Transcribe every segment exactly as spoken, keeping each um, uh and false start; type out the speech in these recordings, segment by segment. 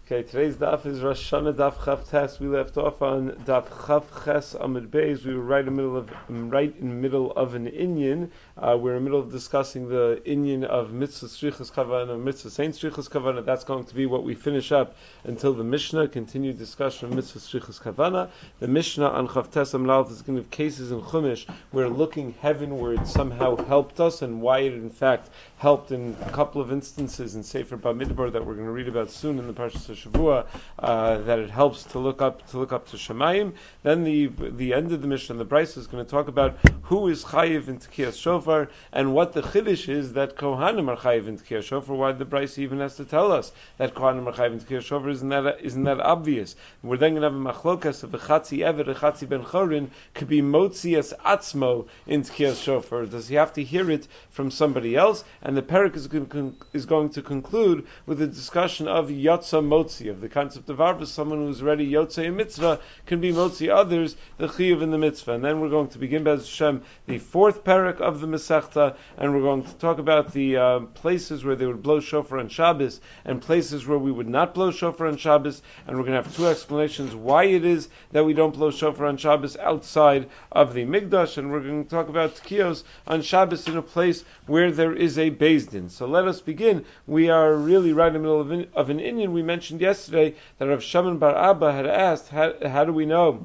Okay, today's daf is Rosh Hashanah daf Chav Tes. We left off on daf Chav Ches Amud Beis. We were right in the middle of right in the middle of an inyan. Uh, we're in the middle of discussing the inyan of mitzvah strichas kavana, mitzvah saint strichas kavana. That's going to be what we finish up until the Mishnah. Continued discussion of mitzvah strichas kavana. The Mishnah on Chav Tes Amud is going to have cases in Chumash where looking heavenward somehow helped us, and why it in fact helped in a couple of instances in Sefer Bamidbar that we're going to read about soon in the Parshas Shavua, uh, that it helps to look up to look up to Shemayim. Then the the end of the Mishnah, the Brisa, is going to talk about who is chayiv in Tekiyas Shofar and what the chiddush is that Kohanim are chayiv in Tekiyas Shofar. Why the Brisa even has to tell us that Kohanim are chayiv in Tekiyas Shofar? Isn't that isn't that obvious? We're then going to have a machlokas of a chatzi eved, a chatzi ben chorin could be motzias atzmo in Tekiyas Shofar. Does he have to hear it from somebody else? And the parak is going, to, is going to conclude with a discussion of yotza motzi, of the concept of arba. Someone who's already yotza in mitzvah can be motzi others, the chiyuv in the mitzvah. And then we're going to begin Be'ez Hashem the fourth parak of the Masechta, and we're going to talk about the uh, places where they would blow shofar on Shabbos and places where we would not blow shofar on Shabbos. And we're going to have two explanations why it is that we don't blow shofar on Shabbos outside of the Mikdash. And we're going to talk about Tekiyos on Shabbos in a place where there is a Beis Din. So let us begin. We are really right in the middle of an, of an inyan. We mentioned yesterday that Rav Shimon bar Abba had asked, how, how do we know?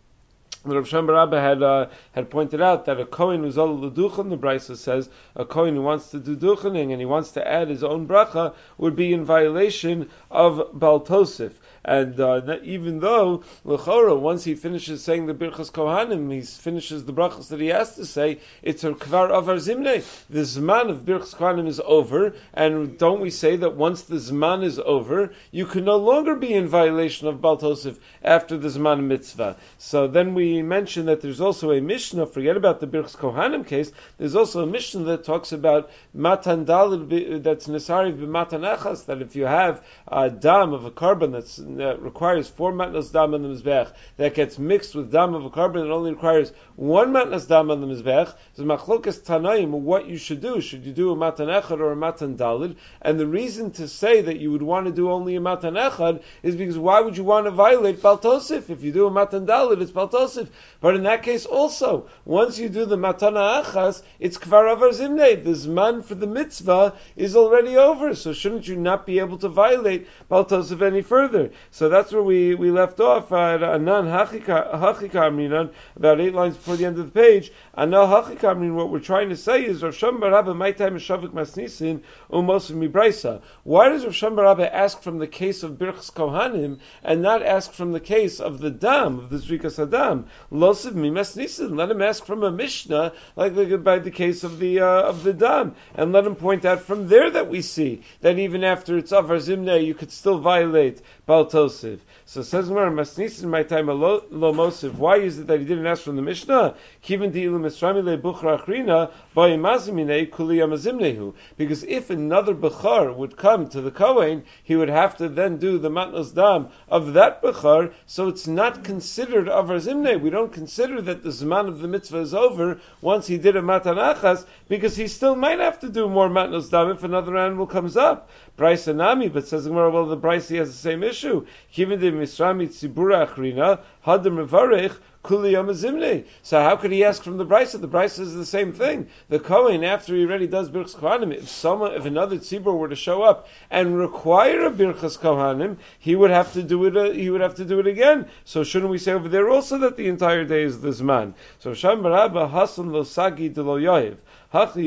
The Rav Shimon bar Abba had uh, had pointed out that a Kohen who's all l'duchen, the Brisa says, a Kohen who wants to do duchening and he wants to add his own bracha would be in violation of Baal Tosif. And uh, even though l'chora, once he finishes saying the Birchas Kohanim, he finishes the brachas that he has to say, it's a kvar avar zimne. The zman of Birchas Kohanim is over, and don't we say that once the zman is over, you can no longer be in violation of Baal Tosif after the zman mitzvah? So then we mentioned that there's also a Mishnah, forget about the Birchas Kohanim case, there's also a Mishnah that talks about matan dalid, that's nesari b'matan achas, that if you have a dam of a carbon that's that requires four matnas dam on the mizbech, that gets mixed with dam of a carbon that only requires one matnas dam on the mizbech, so machlokas tanaim, what you should do, should you do a matan echad or a matan dalid? And the reason to say that you would want to do only a matan echad is because why would you want to violate Baal Tosif? If you do a matan dalid, it's Baal Tosif. But in that case also, once you do the matana achas, it's kvar avar zimne. The zman for the mitzvah is already over, so shouldn't you not be able to violate Baal Tosif any further? So that's where we, we left off at Anan Hachika Amrinan, about eight lines before the end of the page. Anan Hachika Amrin, what we're trying to say is Rav Shimon bar Abba, my time is Shavik Masnisin, Umos Mibraisa. Why does Rav Shimon bar Abba ask from the case of Birchas Kohanim and not ask from the case of the Dam, of the Zrikas Adam? Losiv Mi Masnisin. Let him ask from a Mishnah, like by the case of the uh, of the Dam, and let him point out from there that we see that even after it's Avar Zimne, you could still violate Baal Tosif. So says Gemara, Masnisin my time lo mosiv. Why is it that he didn't ask from the Mishnah? Kivin di'ilu misrami le buchra achrina ba'imazimine kuli amazimnehu. Because if another bechar would come to the Kohen, he would have to then do the matnos dam of that bechar. So it's not considered avar zimne. We don't consider that the zman of the mitzvah is over once he did a matan achas, because he still might have to do more matnos dam if another animal comes up. Brisa nami, but says Gemara, well, the Brisa has the same issue. Kivin de misrami tzibura achrina hadar mevarech kuli amazimne. So how could he ask from the Brisa? The Brisa is the same thing. The Kohen, after he already does Birchas Kohanim, if someone, if another tzibur were to show up and require a Birchas Kohanim, he would have to do it. Uh, he would have to do it again. So shouldn't we say over there also that the entire day is the Zman? So Sham Barabba Hasan lo Sagi de lo Yoiv. So the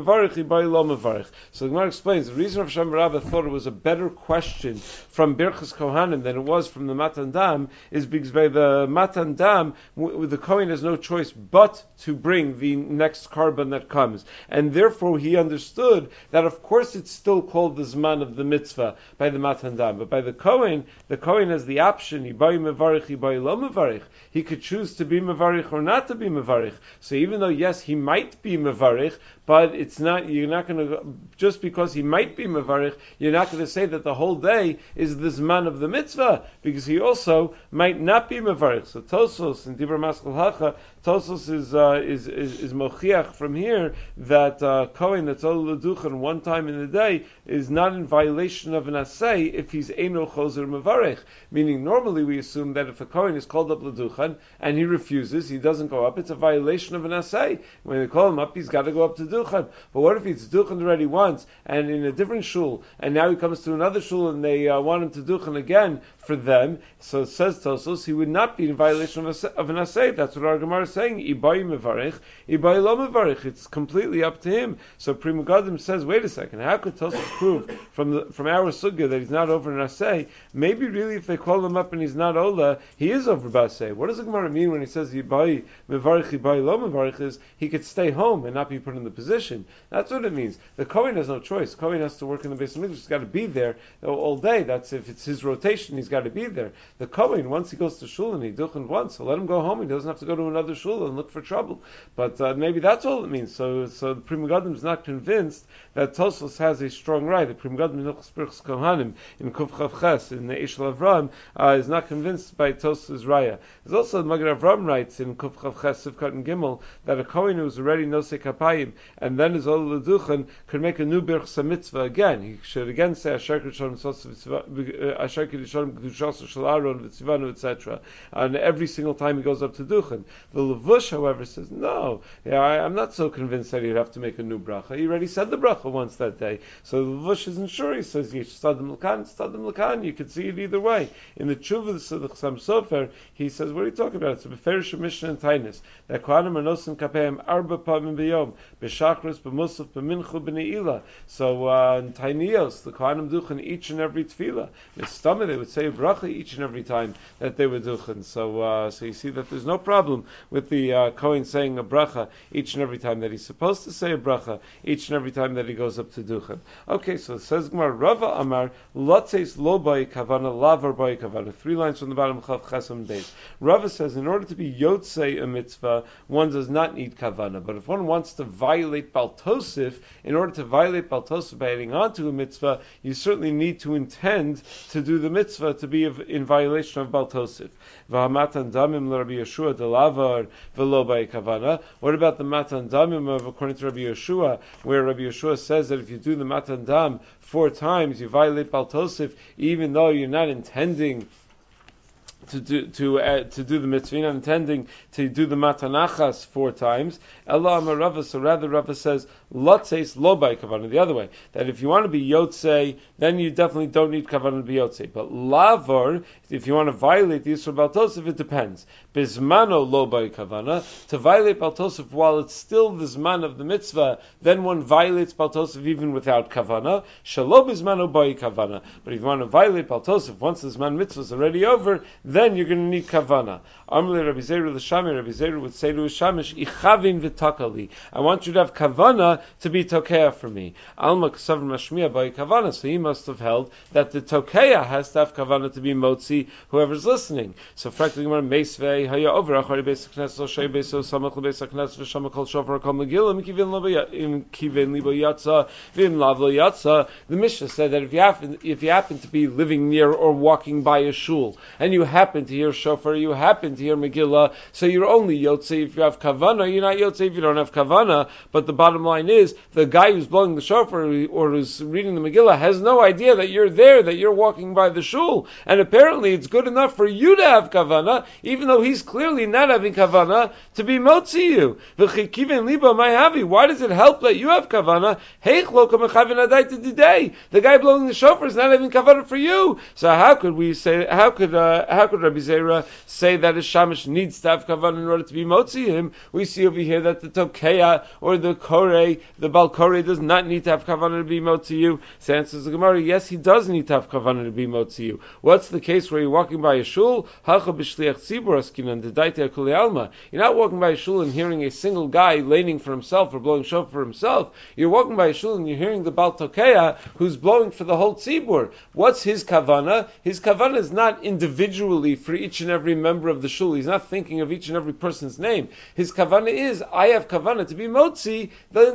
Gemara explains the reason Rav Shimon bar Abba thought it was a better question from Birchas Kohanim than it was from the Matan Dam is because by the Matan Dam the Kohen has no choice but to bring the next carbon that comes, and therefore he understood that of course it's still called the Zman of the mitzvah by the Matan Dam, but by the Kohen, the Kohen has the option, he could choose to be mevarich or not to be mevarich. So even though yes he might be mevarich, but it's not. You're not going to just because he might be mevarich. You're not going to say that the whole day is the zman of the mitzvah, because he also might not be mevarich. So Tosos and Dibur Maskal Hacha, Tosos is uh, is is, is mochiach from here that uh, Kohen that's all leduchen one time in the day is not in violation of an asay if he's eno chozer mevarich. Meaning, normally we assume that if a Kohen is called up leduchen and he refuses, he doesn't go up, it's a violation of an asay. When they call him up, he's got to go up to duchen. But what if he's duchen already once and in a different shul, and now he comes to another shul and they uh, want him to duchen again for them? So it says Tosos, he would not be in violation of, a, of an asay. That's what our Gemara is saying. Ibai mevarich, ibai lo mevarich. It's completely up to him. So Pri Megadim says, wait a second, how could Tosos prove from the from our sugya that he's not over an asay? Maybe really if they call him up and he's not ola, he is over basay. What does the Gemara mean when he says ibai mevarich, ibai lo mevarich? Is he could stay home and not be put in the position? That's what it means. The Kohen has no choice. Kohen has to work in the Beis Hamikdash. He's got to be there all day. That's if it's his rotation. He's got to be there. The Kohen, once he goes to shul and he duchened once, so let him go home. He doesn't have to go to another shul and look for trouble. But uh, maybe that's all it means. So, so the Pri Megadim is not convinced that Tosos has a strong right. The Pri Megadim in Hilchos Birchos Kohanim in Kuf Chav Ches in the Eshel Avram uh, is not convinced by Tosos' raya. There's also the Magen Avram writes in Kuf Chav Ches Sivkat and Gimel that a Kohen who's already nosei kapayim and then is all leduchen could make a new birchas mitzvah again. He should again say Asher Kiddushon Asher Kiddushon Kedushas Shel Aaron V'Tzivanu et cetera. And every single time he goes up to duchen. The Levush, however, says no. Yeah, I, I'm not so convinced that he'd have to make a new bracha. He already said the bracha once that day. So the Levush isn't sure. He says Stadim Lakan, Stadim Lakan. You could see it either way. In the Tshuva of the Chassam Sofer, he says, what are you talking about? It's a Beferish Mishnah and Tainus. That Kohanim are nosim kapeim arba pamim b'yom b'shachris b'musaf b'minchu b'ne'ilah. So uh, in Tainios, the Kohanim duchen each and every tefillah. In stomach, they would say a bracha each and every time that they were duchen. So uh, so you see that there's no problem with the uh, Kohen saying a bracha each and every time that he's supposed to say a bracha each and every time that he goes up to duchen. Okay, so it says Gemara Rava Amar Lotzeis lo bay kavana lavar bay kavana. Three lines from the bottom of Chav Chesam Beis. Rava says in order to be yotzei a mitzvah, one does not need kavana. But if one wants to violate Bal Tosif, in order to violate Bal Tosif by adding on to a mitzvah, you certainly need to intend to do the mitzvah to be in violation of Bal Tosif. V'hamatan damim l'Rabbi Yeshua delavar v'lo by kavana. What about the matan damim of according to Rabbi Yeshua, where Rabbi Yeshua says that if you do the matan dam four times, you violate Bal Tosif, even though you're not intending to do to uh, to do the mitzvah, not intending to do the matanachas four times. Ella Amar Rava, so rather Rava says lotzeis lo by kavanah, the other way, that if you want to be yotzei, then you definitely don't need kavanah to be yotzei. But lavar, if you want to violate the Yisro Bal Tosif, it depends. Bismano lo by kavanah, to violate Bal Tosif while it's still the zman of the mitzvah, then one violates Bal Tosif even without kavanah. Shalo bismano by kavanah. But if you want to violate Bal Tosif once the zman mitzvah is already over, then you're going to need kavana. Amrle Rabbi Zeru l'Shami, Rabbi Zeru would say to Shamish, "Ichavin v'takali." I want you to have kavana to be tokeah for me. Alma k'sav mashmiya by kavana. So he must have held that the tokeah has to have kavana to be motzi whoever's listening. So frankly, Gemara meisvei haya over achari beis haknes lo shei beis samach lebeis haknes v'shama kol shofar kol megillah mikivin lo kivin libo yatsa v'im lav lo yatsa. The Mishnah said that if you happen if you happen to be living near or walking by a shul and you happen to hear shofar, you happen to hear Megillah, so you're only Yotzei if you have Kavana, you're not Yotzei if you don't have Kavana. But the bottom line is, the guy who's blowing the shofar or who's reading the Megillah has no idea that you're there, that you're walking by the shul. And apparently it's good enough for you to have Kavana, even though he's clearly not having Kavana, to be Motzi you. Why does it help that you have Kavana? The guy blowing the shofar is not having Kavana for you. So how could we say, how could, uh, how could Rabbi Zera say that a shamish needs to have kavan in order to be motzi him? We see over here that the tokeya or the korei, the bal korei, does not need to have kavan to be motzi you. So answers the Gemara, yes, he does need to have kavan to be motzi you. What's the case where you're walking by a shul? Hacha b'shliach tzibur askinan dedaita kuli alma. You're not walking by a shul and hearing a single guy laning for himself or blowing shofar for himself. You're walking by a shul and you're hearing the bal tokeya who's blowing for the whole tzibur. What's his kavana? His kavana is not individually for each and every member of the shul. He's not thinking of each and every person's name. His kavana is, I have kavana to be motzi the entire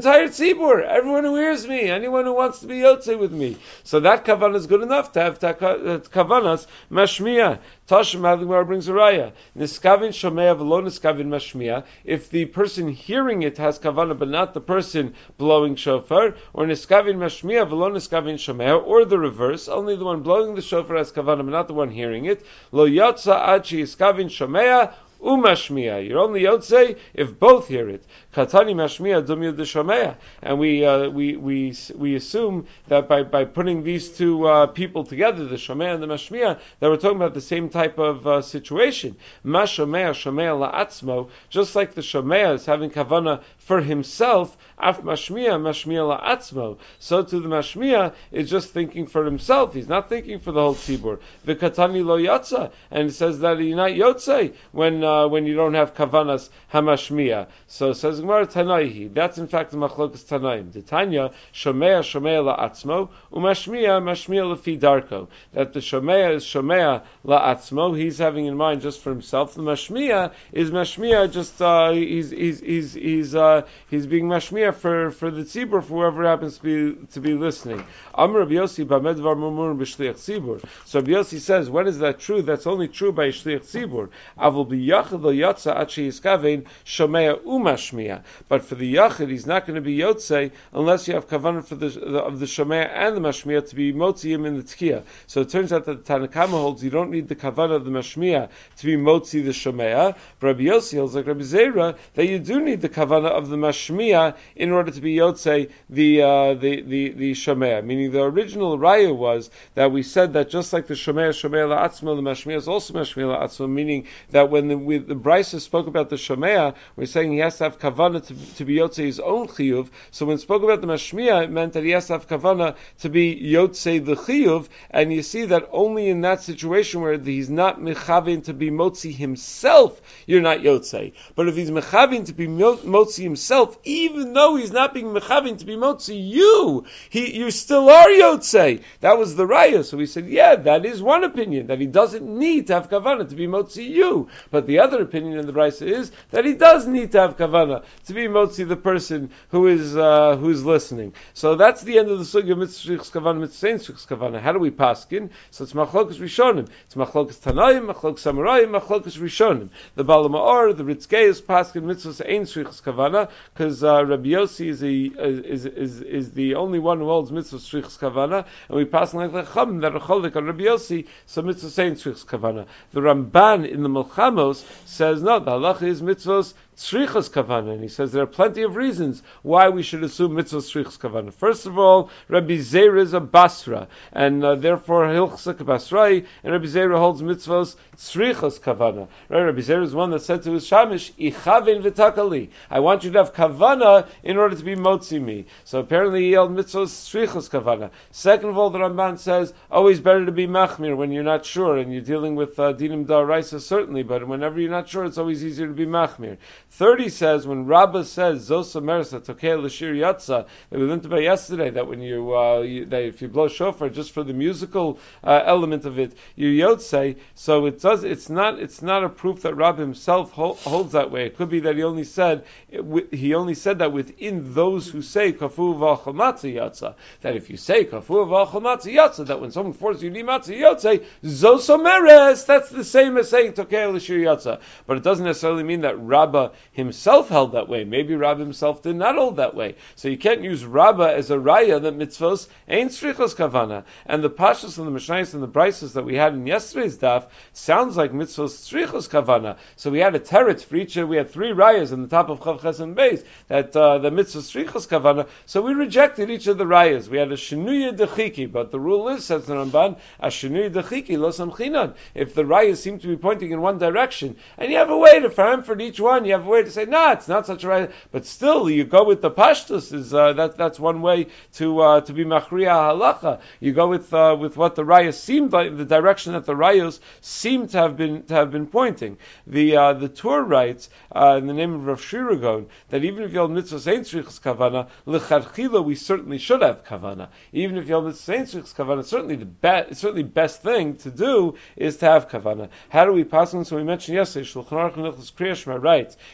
entire tzibur, everyone who hears me, anyone who wants to be yotzei with me. So that kavanah is good enough to have kavanas mashmiya. Tashim Adligmar brings a raya. Niskavin shomea v'lo niskavin mashmiya. If the person hearing it has kavanah, but not the person blowing shofar, or niskavin mashmiya v'lo niskavin shomea, or the reverse, only the one blowing the shofar has kavanah, but not the one hearing it. Lo yatsa ad sheyiskavin shomea umashmiya. You're only yotzei if both hear it. Katani mashmiya dum yud shomea. And we uh, we we we assume that by, by putting these two uh, people together, the shomea and the mashmiya, that we're talking about the same type of uh, situation. Ma shomea shomea la'atzmo. Just like the shomea is having kavanah for himself, af mashmiya mashmiya la'atzmo. So to the mashmiya is just thinking for himself. He's not thinking for the whole tzibur. V'katani lo yatsa. And it says that you're not yotzei when uh, when you don't have kavanas hamashmiya. So it says Gemara Tanaihi. That's in fact the machlokas Tanaim. The Tanya shomea shomea la'atzmo umashmiya mashmiya lefi darko. That the shomea is shomea la'atzmo. He's having in mind just for himself. The mashmiya is mashmiya. Just uh, he's he's he's he's uh, he's being mashmiya for for the tzibur, for whoever happens to be to be listening. Amr Rabbi Yossi b'medvar murmur b'shliach tzibur. So Rabbi Yossi says, when is that true? That's only true by shliach tzibur. Avol b'yachid lo yatsa ad sheyiskavein shomea umashmiya. But for the yachid, he's not going to be yotzei unless you have kavanah for the, the of the shomea and the mashmiya to be motzi him in the tkiya. So it turns out that the Tanakama holds you don't need the kavanah of the mashmiya to be motzi the shomea. But Rabbi Yossi holds like Rabbi Zera that you do need the kavanah of the mashmiya in order to be yotzei the uh, the the the shomea. Meaning the original raya was that we said that just like the shomea shomea la'atzma, the mashmiya is also mashmiya la'atzma. Meaning that when the we, the Brisa spoke about the shomea, we're saying he has to have kavanah to, to be yotzei his own chiyuv. So when it spoke about the mashmiya, it meant that he has to have kavanah to be yotzei the chiyuv. And you see that only in that situation where he's not mechavin to be motzi himself, you're not yotzei. But if he's mechavin to be motzi himself, even though he's not being mechavin to be motzi you, he you still are yotzei. That was the raya. So we said, yeah, that is one opinion, that he doesn't need to have kavanah to be motzi you. But the other opinion in the Brisa is that he does need to have kavanah to be motzi the person who is uh, who's listening. So that's the end of the sugya mitzvah shlichus kavanah, mitzvah ein shlichus kavanah. How do we paskin? So it's machlokas rishonim. It's machlokas tanaim, machlokas samarayim, machlokas rishonim. The Baal Ma'or, the Ritzkei is paskin mitzvah ein shlichus kavanah because uh, Rabbi Yossi is, a, is is is the only one who holds mitzvah shlichus kavanah, and we pass like the chum that are cholik on Rabbi Yossi. So mitzvah ein shlichus kavanah. The Ramban in the Melchamos says no. The halacha is mitzvahs tzrichas kavanah, and he says there are plenty of reasons why we should assume mitzvah tzrichas kavanah. First of all, Rabbi Zera is a Basra, and uh, therefore Hilchsak Basrai, and Rabbi Zera holds mitzvahs tzrichas kavanah. Right? Rabbi Zera is one that said to his shamish, "Ichavin v'takali." I want you to have kavanah in order to be motzi me. So apparently he held mitzvahs tzrichas kavanah. Second of all, the Ramban says always better to be machmir when you're not sure, and you're dealing with uh, dinim da'araisa certainly, but whenever you're not sure, it's always easier to be machmir. Thirty says when Rabbah says Zosa Mersa Tokei L'Shir Yatsa that we learned about yesterday that when you, uh, you that if you blow shofar just for the musical uh, element of it you yotzei. So it does. It's not. It's not a proof that Rabbah himself hold, holds that way. It could be that he only said he only said that within those who say Kafu V'Achal Matzah Yatsa. That if you say Kafu V'Achal Matzah Yatsa, that when someone forces you to matzah yotzei Zosa Meres, that's the same as saying Tokei L'Shir Yatsa. But it doesn't necessarily mean that Rabbah himself held that way. Maybe Rabbah himself did not hold that way. So you can't use Rabbah as a raya that mitzvos ain't strichos kavana. And the pashas and the mishnayos and the brises that we had in yesterday's daf sounds like mitzvos strichos kavana. So we had a teretz for each. We had three rayas in the top of Chav Ches and Beis that uh, the mitzvos strichos kavana. So we rejected each of the rayas. We had a shenuya dechiki, but the rule is, says the Ramban, a shenuya dechiki lo samchinan. If the rayas seem to be pointing in one direction, and you have a way to firm for each one, you have a way to say, no, nah, it's not such a right, but still, you go with the pashtus. Is uh, that that's one way to uh, to be machriya halacha. You go with uh, with what the rayas seemed like, the direction that the rayos seem to have been to have been pointing. The uh, the Torah writes uh, in the name of Rav Shiragon that even if you hold mitzvahs ain't tzrichas kavana, l'chadchila we certainly should have kavana. Even if you hold mitzvahs ain't tzrichas kavana, certainly the best, certainly best thing to do is to have kavana. How do we pass on? So we mentioned yesterday, Shulchan Aruch and Hilchos Kriya Shema writes,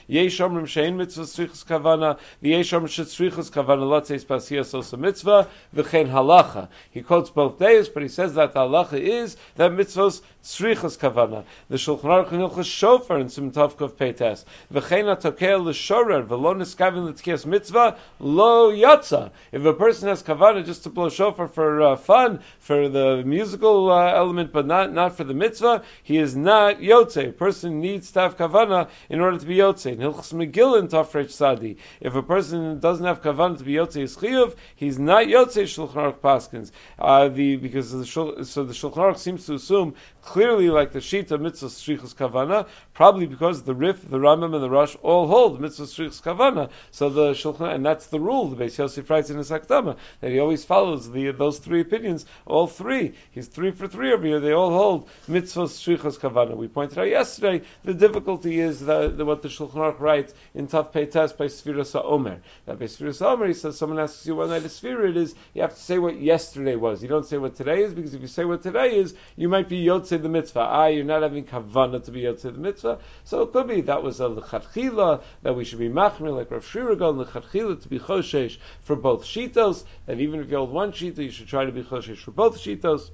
Yesh omrim shein mitzvah tzrichas kavana, v'yesh omrim shetzrichas kavana lotzeis pasiyas osa mitzvah, v'chein halacha. He quotes both days, but he says that the halacha is that mitzvahs tzrichas kavana. The Shulchan Aruch in Hilchos Shofar in Sim Tavkov Peites, v'chein atokeh l'shorer v'lo niskavin l'tkiyas mitzvah lo yatsa. If a person has kavana just to blow shofar for uh, fun, for the musical uh, element, but not not for the mitzvah, he is not yotze. A person needs to have kavana in order to be yotze. In Hilchos Megillah in Tafresh Sadi, if a person doesn't have kavana to be yotze is chiyuv, he's not yotze. Shulchan Aruch paskins uh, the because the shul, so the Shulchan Aruch seems to assume clearly like the Shita mitzvah strichas kavana, probably because the Rif, the Rambam, and the Rosh all hold mitzvah strichas kavana. So the Shulchan, and that's the rule. The Beis Yosef writes in his Hakdama that he always follows the those three opinions. All three, he's three for three over here. They all hold mitzvah strichas kavana. We pointed out yesterday the difficulty is that, that what the Shulchan Aruch writes in Tav Peites by Sfiras HaOmer. That by Sfiras HaOmer he says someone asks you what night of Sfira it is, you have to say what yesterday was. You don't say what today is, because if you say what today is, you might be yotze the mitzvah. Ah, you're not having kavana to be yotze the mitzvah. So it could be that was a lechatchila, that we should be machmir like Rav Shira Gon, lechatchila to be choshesh for both shitos, and even if you hold one shita, you should try to be choshesh for both shitos.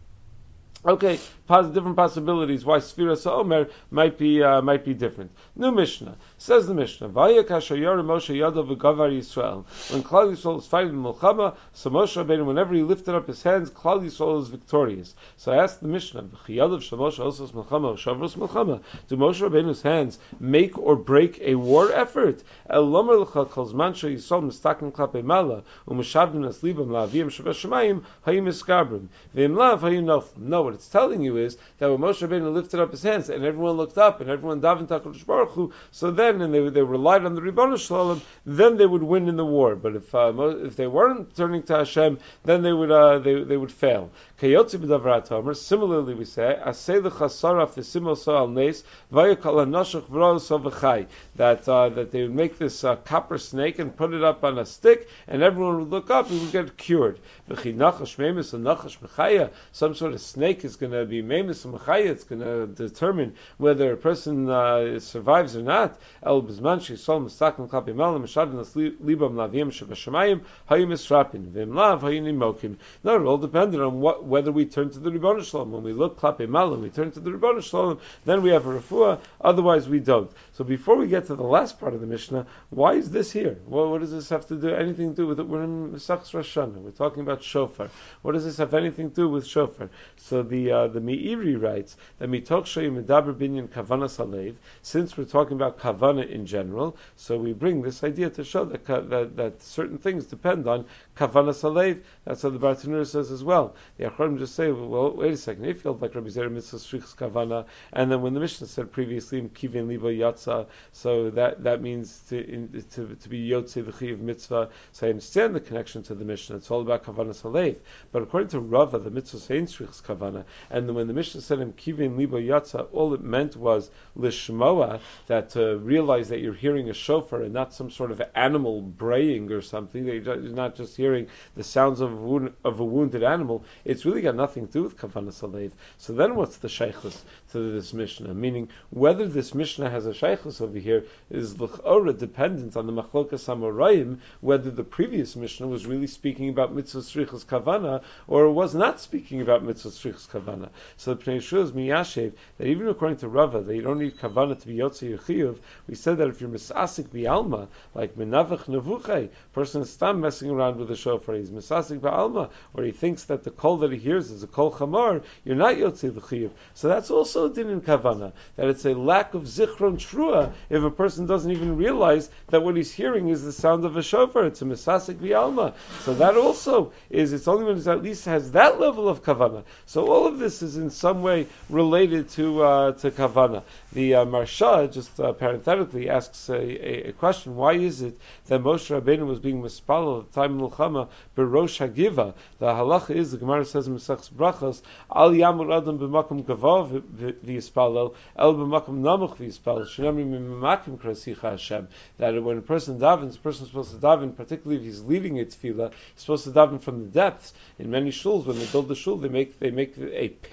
Okay, pos- different possibilities why Sfiras HaOmer might be uh, might be different. New Mishnah says the Mishnah: Vayik Hashoyer Moshe Yadav v'Gavar Yisrael. When Klal Yisrael was fighting Milchama, so Moshe Rabbeinu, whenever he lifted up his hands, Klal Yisrael was victorious. So I asked the Mishnah: V'Chiyadav Shemoshe Osos Milchama Shavros Milchama. Do Moshe Rabbeinu's hands make or break a war effort? El Lomer L'Cha Kol Zman She Yisrael Mistaken Klapei Mala U'Mishavdim As Libam La'Aviyim Shabesh Shemayim Hayim Iskabrim V'Im Lav Hayim Nofim. No, what it's telling you is that when Moshe Rabbeinu lifted up his hands and everyone looked up and everyone davened to HaKadosh Baruch Hu, so then and they they relied on the Ribono Shalom, then they would win in the war. But if uh, if they weren't turning to Hashem, then they would uh, they they would fail. Kayotzi b'davrat Homer. Similarly, we say asay l'chasaraf v'simol so al neis vayikal hanoshach v'ro so v'chai, that uh, that they would make this uh, copper snake and put it up on a stick, and everyone would look up and would get cured. V'chinachash meimis and nachash mechaya. Some sort of snake is going to be meimis and mechaya. It's going to determine whether a person uh, survives or not. El b'zman she'isol mistaken klapi malam mishadin as libam lavim shebashamayim hayim misrapin v'im lav hayim nimokim. No, it all depended on what whether we turn to the Ribono Shalom. When we look klapi malam, we turn to the Ribono Shalom, then we have a refuah. Otherwise, we don't. So before we get to the last part of the Mishnah, why is this here? Well, what does this have to do? Anything to do with it? We're in Mesachs Rosh Hashanah. We're talking about shofar. What does this have anything to do with shofar? So the uh, the Meiri writes that mitoch sheyim medaber binyan kavana salev. Since we're talking about kavana in general, so we bring this idea to show that that, that certain things depend on kavana salev. That's what the Bartanura says as well. The Achronim just say, well, wait a second. If you hold like Rabbi Zera mitzvah shrichas kavana, and then when the Mishnah said previously kivin libo yatsa, so that that means to in, to, to be yotze the chiv mitzvah. So I understand the connection to the Mishnah. It's all about kavana salev. But according to Rava, the mitzvah saying shrichas kavana, and then when the Mishnah said in kivin libo yatsa, all it meant was lishmoa, that to realize that you're hearing a shofar and not some sort of animal braying or something. That you're not just hearing the sounds of a, wound, of a wounded animal. It's really got nothing to do with kavana salev. So then what's the shaykhus to this Mishnah? Meaning, whether this Mishnah has a shaykhus over here is l'chora dependent on the machlokas hamoraim, whether the previous Mishnah was really speaking about mitzvah shrichas kavana or was not speaking about mitzvah shrichas kavana. So the Pnei Yeshua is miyashev that even according to Rava, that you don't need kavana to be yotze yechiyuv. We said that if you're misasik bi'alma, like menavach nevuchay, person is stam messing around with the shofar, he's misasik bi'alma, or he thinks that the kol that he hears is a kol chamar, you're not yotze l'chiyuv. So that's also a din in kavana, that it's a lack of zichron trua if a person doesn't even realize that what he's hearing is the sound of a shofar. It's a misasik bi'alma. So that also is, it's only when it at least has that level of kavana. So all of this is in some way related to uh, to kavana. The uh, Marsha, just uh, parenthetically, asks a, a, a question: why is it that Moshe Rabbeinu was being mispalel at the time of Milchama berosh hagiva? The halacha is, the Gemara says in Mesachs Brachos, al yamur adam b'makom gavav v'yispalel el b'makom namuch v'yispalel shenamri m'imakim krasicha Hashem. That when a person davens, a person is supposed to daven, particularly if he's leading a tefillah, he's supposed to daven from the depths. In many shuls, when they build the shul, they make they make a pit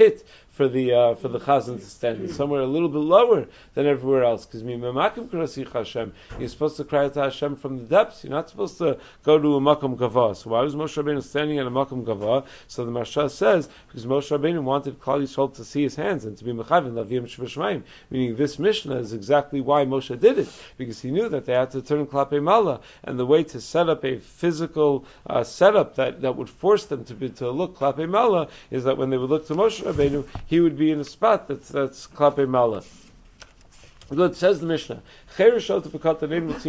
for the uh, for the chazan to stand. It's somewhere a little bit lower than everywhere else. Because you're supposed to cry out to Hashem from the depths. You're not supposed to go to a makom gavah. So why was Moshe Rabbeinu standing at a makom gavah? So the Marsha says because Moshe Rabbeinu wanted Klal Yisrael to see his hands and to be mechavin lavim shvashmayim. Meaning this Mishnah is exactly why Moshe did it, because he knew that they had to turn klapei mala, and the way to set up a physical uh, setup that, that would force them to be to look klapei mala is that when they would look to Moshe Rabbeinu, he would be in a spot that's that's klapei mala. Good, says the Mishnah. A cherushot of a katan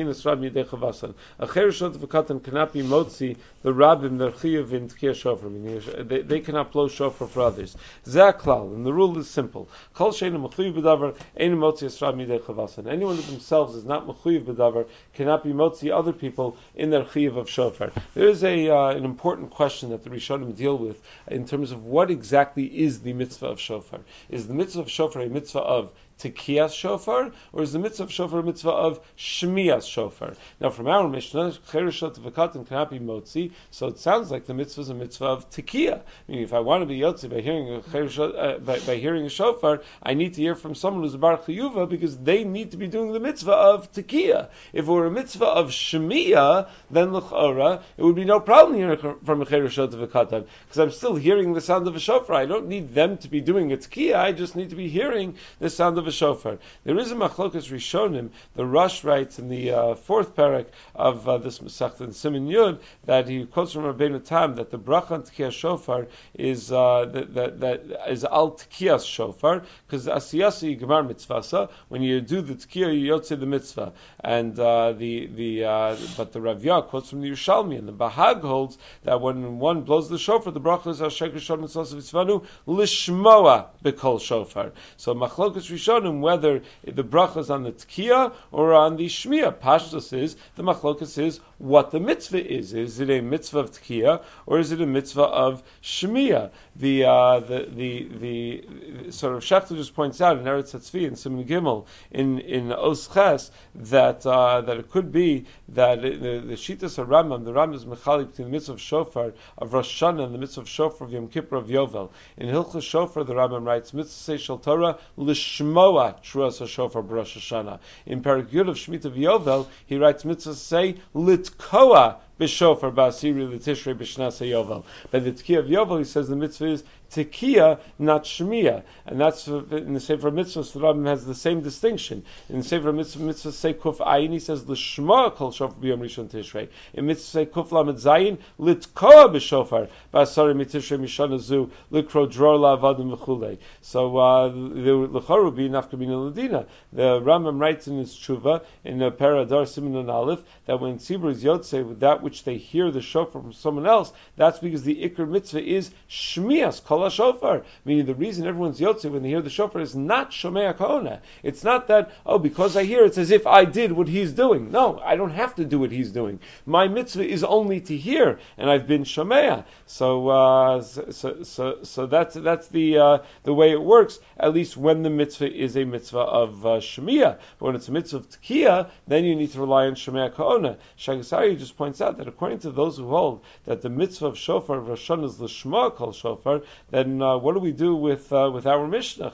cannot be motzi the rabbim their chiyuv in tkiyah shofar. They, they cannot blow shofar for others. Zeh klal, and the rule is simple. Kol sheinu mechuyev b'davar ein motzi es rab midei chavasan. Anyone who themselves is not mechuyev b'davar cannot be motzi other people in their chiyuv of shofar. There is a uh, an important question that the Rishonim deal with in terms of what exactly is the mitzvah of shofar. Is the mitzvah of shofar a mitzvah of Tekiyas shofar, or is the mitzvah of shofar a mitzvah of shmiyas shofar? Now, from our Mishnah, cherushot v'katan cannot be motzi, so it sounds like the mitzvah is a mitzvah of tekiyah. Meaning, if I want to be yotzi by hearing a cherushot, uh, by, by hearing a shofar, I need to hear from someone who's a bar chiyuva because they need to be doing the mitzvah of tekiyah. If it were a mitzvah of shmiyah, then l'chora, it would be no problem hearing from a cherushot v'katan because I'm still hearing the sound of a shofar. I don't need them to be doing a tekiyah. I just need to be hearing the sound of a shofar. There is a machlokas rishonim. The Rosh writes in the uh, fourth parak of uh, this Masechta in Siman Yud that he quotes from Rabbeinu Tam that the bracha on Tekiyas shofar is uh, that, that that is al Tekiyas shofar because asiyasi gemar mitzvasa. When you do the Tekiyah, you yotze the mitzvah. And uh, the the uh, but the Ravya quotes from the Yerushalmi, and the Bahag holds that when one blows the shofar, the bracha is Hashem Rishon Mitzvasa V'Tzvanu Lishmoa B'Kol Shofar. So machlokas rishonim whether the bracha is on the tkiyah or on the shmiyah. Pashtus is the machlokas is what the mitzvah is. Is it a mitzvah of tkiyah or is it a mitzvah of shmiyah? The uh, the, the the the sort of Shechter just points out in Eretz Hatzvi in Siman Gimel in in Os Ches that uh, that it could be that it, the the Shitas of Rambam, the Rambam is mechalik between the mitzvah of shofar of Rosh Hashanah and the mitzvah of shofar of Yom Kippur of Yovel. In Hilchos Shofar, the Rambam writes mitzvah shel Torah lishmoa truas shofar b'Rosh Hashanah. In Parak Yud of Shemitah Yovel, he writes mitzvah say litkoa b'shofar ba'asiri l'tishrei b'shnas Yovel. By the Tekiyah of Yovel, he says the mitzvah is Tekiyah, not Shmiyah. And that's in the Sefer Mitzvahs, the Rambam has the same distinction. In the Sefer Mitzvah, Mitzvah say Kuf Ayin, he says L'shma kol shofar b'yom rishon tishrei. In Mitzvah say Kuf Lamed Zayin, Litkoa b'shofar ba'asari mitishrei mishana zu Likro dror la'avadim v'chulei. So uh, the l'chor be nafkamina l'dina. The Rambam writes in his tshuva in the Paradar Siman and Aleph that when Tzibur is Yotzei with that which they hear the shofar from someone else, that's because the Iker Mitzvah is Shmiyas kol shofar, meaning the reason everyone's yotze when they hear the shofar is not shomea kahona. It's not that, oh, because I hear it's as if I did what he's doing. No, I don't have to do what he's doing. My mitzvah is only to hear, and I've been shomea. So, uh, so, so, so that's that's the uh, the way it works. At least when the mitzvah is a mitzvah of uh, shemiyah, but when it's a mitzvah of tkiyah, then you need to rely on shomea kahona. Shagasari just points out that according to those who hold that the mitzvah of shofar of Rosh Hashanah is l'shma kol shofar, then uh, what do we do with uh, with our Mishnah?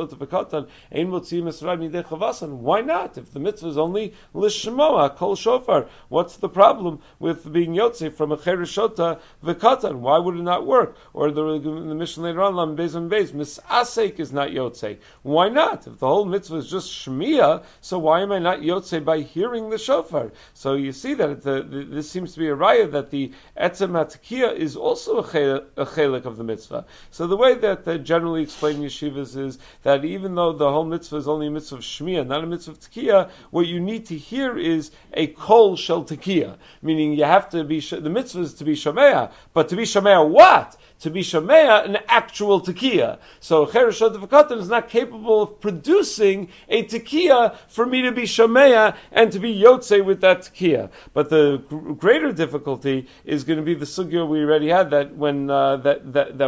Why not? If the mitzvah is only lishmoa kol shofar, what's the problem with being yotze from a cherushota v'katan? Why would it not work? Or the, the Mishnah later on, lam beis and beis, misasek is not yotze. Why not? If the whole mitzvah is just shmiyah, so why am I not yotze by hearing the shofar? So you see that it, the, the, this seems to be a raya that the etzem hatkiyah is also a chelik of the mitzvah. So the way that they generally explain yeshivas is that even though the whole mitzvah is only a mitzvah of shmiyah, not a mitzvah of tekiyah, what you need to hear is a kol shel tekiyah, meaning you have to be, the mitzvah is to be shomea, but to be shomea what? To be shomea an actual tekiyah. So cherushot v'katan is not capable of producing a tekiyah for me to be shomea and to be yotze with that tekiyah. But the g- greater difficulty is going to be the sugya we already had that when uh, that, that that we had yesterday.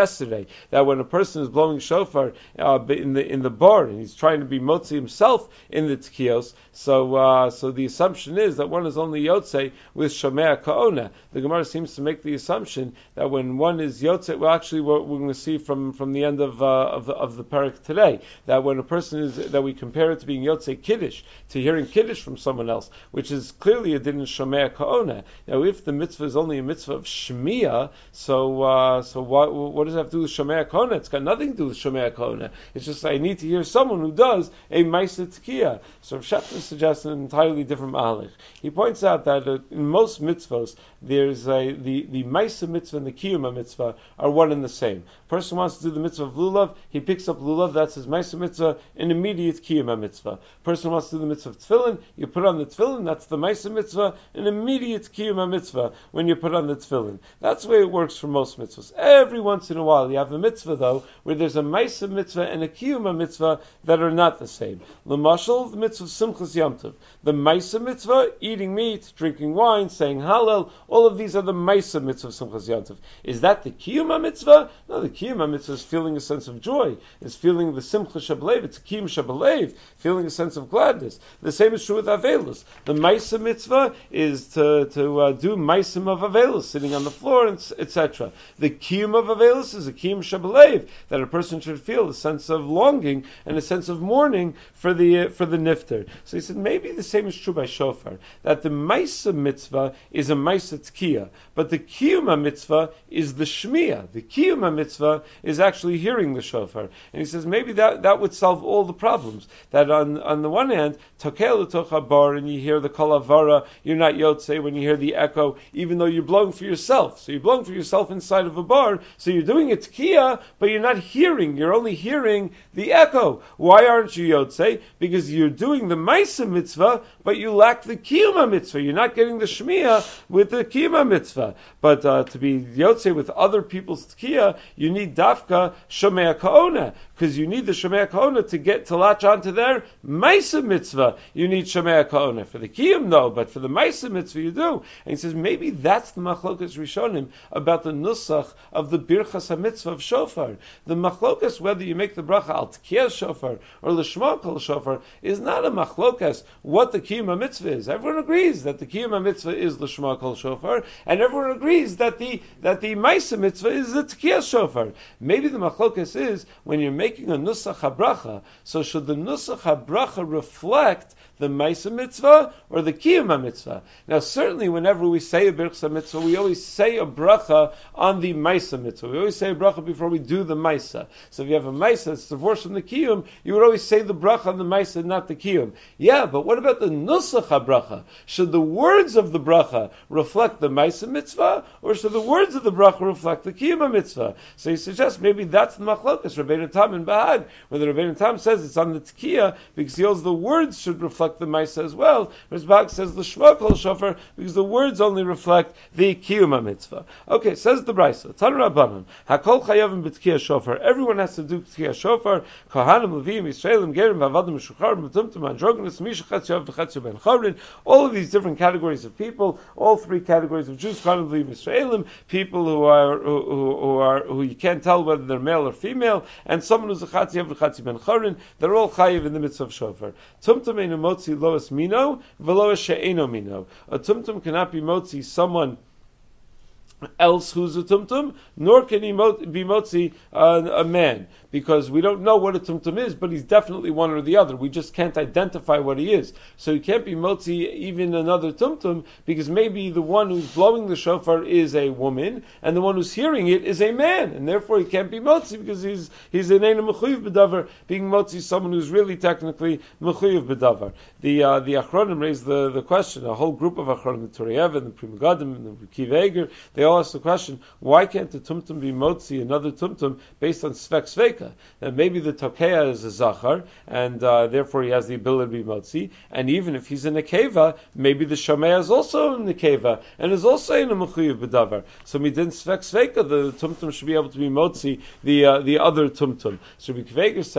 yesterday, that when a person is blowing shofar uh, in the in the bar and he's trying to be motzi himself in the tkiyos, so uh, so the assumption is that one is only yotze with shomea ka'ona. The Gemara seems to make the assumption that when one is yotze, well, actually, what we're going to see from, from the end of uh, of the of the parak today, that when a person is that we compare it to being yotze kiddush, to hearing kiddush from someone else, which is clearly a din in shomea ka'ona. Now, if the mitzvah is only a mitzvah of shmiya, so uh, so what what does that have to do with shomea ka'ona? It's got nothing to do with shomea ka'ona. It's just I need to hear someone who does a ma'aseh tkiyah. So Rav Shetler suggests an entirely different mahalach. He points out that uh, in most mitzvahs, there's a, the the ma'aseh mitzvah and the kiyuma mitzvah are one and the same. Person wants to do the mitzvah of lulav, he picks up lulav, that's his ma'aseh mitzvah, an immediate kiyuma mitzvah. Person wants to do the mitzvah of tefillin, you put on the tefillin, that's the ma'aseh mitzvah, an immediate kiyuma mitzvah when you put on the tefillin. That's the way it works for most mitzvahs. Every once in a while you have a mitzvah though, where there's a ma'aseh mitzvah and a kiyuma mitzvah that are not the same. L'mashal, the mitzvah of simchas yom tov. The ma'aseh mitzvah, eating meat, drinking wine, saying hallel, all of these are the ma'aseh mitzvah of simchas yom tov. Is that the kiyuma mitzvah? No, the kiyuma mitzvah is feeling a sense of joy, is feeling the simcha shabalev, it's a kiyum shabalev, feeling a sense of gladness. The same is true with avelus. The ma'aseh mitzvah is to, to uh, do ma'asim of avelus, sitting on the floor, et cetera. The kiyum of avelus is a kiyum shabalev, that a person should feel a sense of longing and a sense of mourning for the uh, for the nifter. So he said maybe the same is true by shofar, that the ma'aseh mitzvah is a ma'aseh tkiyah, but the kiyuma mitzvah is the shmiyah. The kiyuma mitzvah is actually hearing the shofar. And he says maybe that, that would solve all the problems. That on, on the one hand, tokel l'toch bar, and you hear the kol havara, you're not yotze when you hear the echo, even though you're blowing for yourself. So you're blowing for yourself inside of a bar, so you're doing it tkiyah, but you're not hearing, you're only hearing the echo. Why aren't you yotze? Because you're doing the ma'aseh mitzvah, but you lack the kiyuma mitzvah. You're not getting the shmiyah with the kiyuma mitzvah. But uh, to be yotze with other people's tkiyah, you need dafka shomea ka'ona, because you need the shomea ka'ona to get to latch onto their ma'aseh mitzvah. You need shomea ka'ona. For the kiyum, no, but for the ma'aseh mitzvah, you do. And he says maybe that's the machlokas rishonim about the nusach of the birchas hamitzvah of shofar. The machlokas whether you make the bracha al tkiyah shofar or l'shma kol shofar is not a machlokas what the kiyum mitzvah is. Everyone agrees that the kiyum mitzvah is l'shma kol shofar, and everyone agrees that the that the ma'aseh mitzvah is the tkiyah shofar. Maybe the machlokas is when you're making a nusach habracha, so should the nusach habracha reflect the ma'aseh mitzvah or the kiyum mitzvah? Now, certainly, whenever we say a birchas mitzvah, we always say a bracha on the ma'aseh mitzvah. We always say a bracha before we do the ma'aseh. So if you have a ma'aseh that's divorced from the kiyum, you would always say the bracha on the ma'aseh, not the kiyum. Yeah, but what about the nusach habracha? Should the words of the bracha reflect the ma'aseh mitzvah, or should the words of the bracha reflect the kiyum mitzvah? So he suggests maybe that's the machlokas, Rabbeinu Tam and Bahag, where the Rabbeinu Tam says it's on the tkiyah because he holds the words should reflect the ma'aseh as well. Whereas Bahag says the shma kol shofar because the words only reflect the kiyum mitzvah. Okay, says the Brisa, Tan Rabbanan, Hakol chayavim b'tkiyah shofar. Everyone has to do tkiyah shofar. Kohanim, Levim, Yisraelim, Gerim, Vavadim, Meshucharim, Metumtum, Androgynous, Misha, Chetziyav, V'Chetziyav Ben Chorin. All of these different categories of people, all three categories of Jews, Kohanim, Levim, Yisraelim, people who are who, who, who are who you can't tell whether they're male or female, and someone who's a Chetziyav, V'Chetziyav Ben Chorin. They're all chayiv in the mitzvah of shofar. Tumtum einu motzi loas mino, v'loas she'eno mino. A tumtum cannot be motzi someone else who's a tumtum, nor can he be motzi uh, a man, because we don't know what a tumtum is, but he's definitely one or the other. We just can't identify what he is. So he can't be motzi even another tumtum, because maybe the one who's blowing the shofar is a woman, and the one who's hearing it is a man, and therefore he can't be motzi, because he's he's an eina mechuyev b'davar, being motzi someone who's really technically mechuyev b'davar. The uh, the Achronim raised the, the question, a whole group of Achronim, the Torah Even, the Pri Megadim, and the Kiva Eger, they all asked the question, why can't the tumtum be motzi another tumtum based on svek sveka? That maybe the tokeya is a zachar, and uh, therefore he has the ability to be motzi, and even if he's in a nekeva, maybe the shomea is also in a nekeva, and is also in a mechuyev b'davar. So midin svek sveka, the tumtum should be able to be motzi the uh, the other tumtum. So Rabbi Kiva Eger says,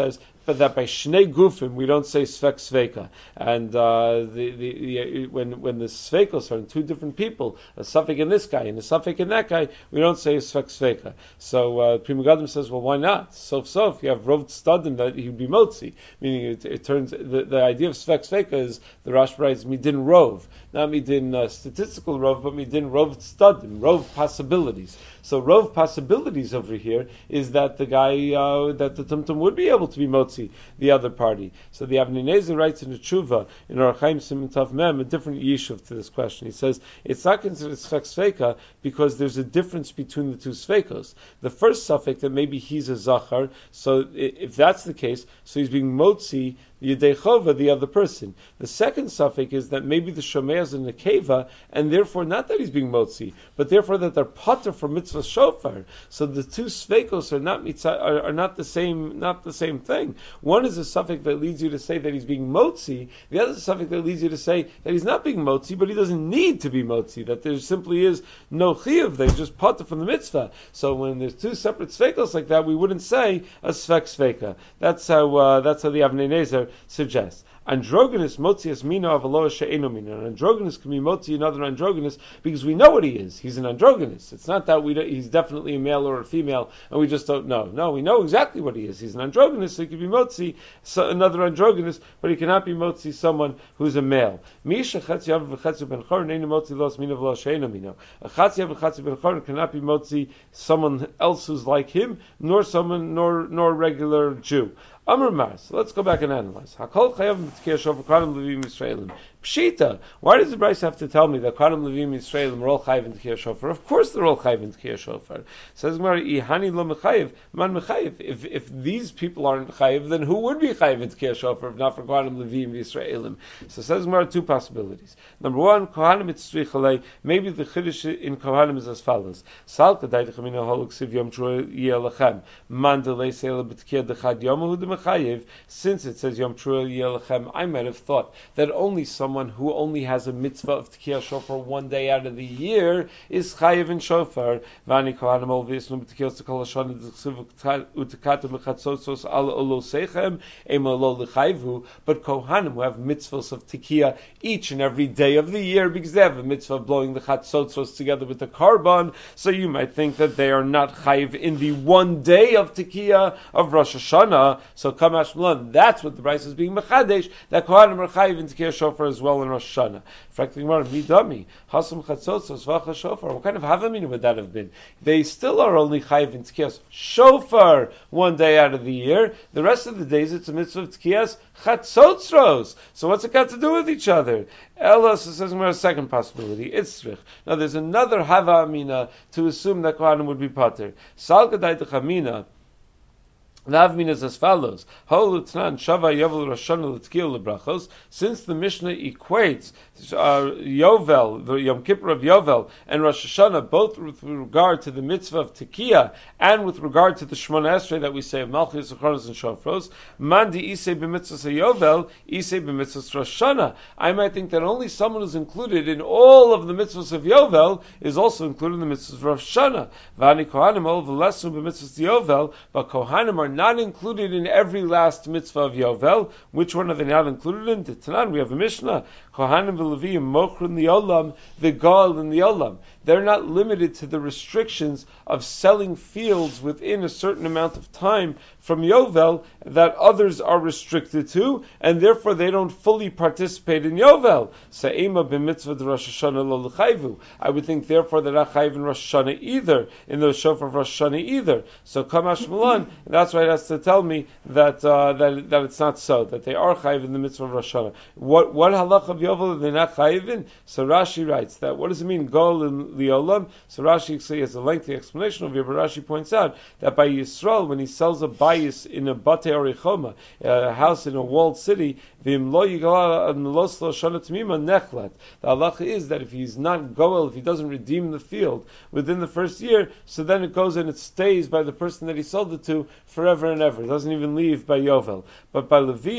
but that by Shnei Gufim we don't say Svek Sveka. And uh, the, the, the, when when the Svekos are in two different people, a suffix in this guy and a suffix in that guy, we don't say Svek Sveka. So uh, Pri Megadim says, well, why not? Sof Sof, you have Rov Tzadim that he would be Motzi. Meaning it, it turns, the, the idea of Svek Sveka is, the Rashi writes, Midin Rov. Not Midin uh, statistical Rov, but Midin Rov Tzadim, Rov possibilities. So Rov possibilities over here is that the guy, uh, that the Tumtum would be able to be Motzi, the other party. So the Avnei Nezer writes in the Tshuva, in Orach Chaim Siman Tav Mem, a different yishuv to this question. He says, it's not considered Svek Sveka because there's a difference between the two Svekos. The first suffix, that maybe he's a Zachar, so if that's the case, so he's being Motzi, Yedei Chova, the other person. The second suffix is that maybe the Shomea is a Nekeva, and therefore not that he's being Motzi, but therefore that they're Potter for Mitzvah Shofar. So the two Svekos are not mitzvah, are, are not the same, not the same thing. One is a suffix that leads you to say that he's being Motzi. The other is a suffix that leads you to say that he's not being Motzi, but he doesn't need to be Motzi. That there simply is no Chiyuv. They just Potter from the Mitzvah. So when there's two separate Svekos like that, we wouldn't say a Svek Sveka. That's how. Uh, that's how the Avnei Nezer suggests. Androgynous motzias mina of aloha she'eno mina. An androgynous can be motzi another androgynous because we know what he is. He's an androgynous. It's not that we he's definitely a male or a female and we just don't know. No, we know exactly what he is. He's an androgynous, so he can be motzi so another androgynous, but he cannot be motzi someone who's a male. Misha chatziyav v'chatzu ben chorin ain't motzi los mina of aloha she'eno mina. A chatziyav v'chatzu ben chorin cannot be motzi someone else who's like him, nor someone nor nor regular Jew. Amar Mars. So let's go back and analyze. Hakol chayav b'tkiyah shofar Kohanim Levim Yisraelim. Pshita. Why does the Bryce have to tell me that Kohanim Levim Yisraelim are all chayav in tkiyah shofar? Of course they're all chayav in tkiyah shofar. Says Gemara, ihani lo mechayev, man mechayev. If if these people aren't chayav, then who would be chayav in tkiyah shofar if not for Kohanim Levim Yisraelim? So says Gemara, two possibilities. Number one, Kohanim itzrichalei. Maybe the chiddush in Kohanim is as follows: Sal kadai dechamina holuk siv yom trua yelachem man delei seila b'tkiyah dechad yomahu Chayiv, since it says Yom Trua Yelachem, I might have thought that only someone who only has a mitzvah of Tkiyah Shofar one day out of the year is Chayiv in Shofar. Vani Kohanim ol v'yisnu b'Tkiyah S'kol Hashana d'chsiv u'tekatu mechatzotsos al olo seichem ema lo l'chayvu. But Kohanim who have mitzvahs of Tkiyah each and every day of the year because they have a mitzvah of blowing the chatzotsos together with the karban, so you might think that they are not Chayiv in the one day of Tkiyah of Rosh Hashanah. So Kamash Milan, that's what the Bryce is being mechadesh, that Kohanim are chayiv in Tkiyah Shofar as well in Rosh Hashanah. Frankly, Midami, Hasam Chatzotsos, Vacha Shofar. What kind of Havamina would that have been? They still are only chayiv in Tkiyah Shofar one day out of the year. The rest of the days it's a mitzvah of Tkiyah Chatzotzros. So what's it got to do with each other? Elos says a second possibility. Itzrich. Now there's another Havamina to assume that Kohanim would be pater. Sal Kadai Dechamina. The Avmin is as follows: since the Mishnah equates uh, Yovel, the Yom Kippur of Yovel, and Rosh Hashanah, both with regard to the mitzvah of Tekiyah and with regard to the Shemona Esrei that we say of Malchus, Zocharos, and Shofros, Mandi Isei b'mitzvah Yovel, Isei b'mitzvah Rosh Hashanah. I might think that only someone who's included in all of the mitzvahs of Yovel is also included in the mitzvahs of Rosh Hashanah. V'ani Kohanim ol v'lesu b'mitzvahs Yovel, but Kohanim are not included in every last mitzvah of Yovel. Which one are they not included in? The Tanan, we have a Mishnah. Kohanim v'Levim, Mochrin the Olam, the Gal in the Olam. They're not limited to the restrictions of selling fields within a certain amount of time from Yovel that others are restricted to, and therefore they don't fully participate in Yovel. Sa'ema b'mitzvah Rosh Hashanah lo l'chayvu. I would think therefore they're not chayv in Rosh Hashanah either, in the shofar of Rosh Hashanah either. So Kamash Milan, that's why it has to tell me that uh, that that it's not so, that they are chayv in the mitzvah of Rosh Hashanah. What what halach of Yovel are they not chayv in? So Rashi writes that, what does it mean, Gol in Liolam? So Rashi has a lengthy explanation of it, but Rashi points out that by Yisrael, when he sells a bayis in a Bate Orichoma, a house in a walled city, the halacha is that if he's not goel, if he doesn't redeem the field within the first year, so then it goes and it stays by the person that he sold it to forever and ever. It doesn't even leave by Yovel. But by Levium,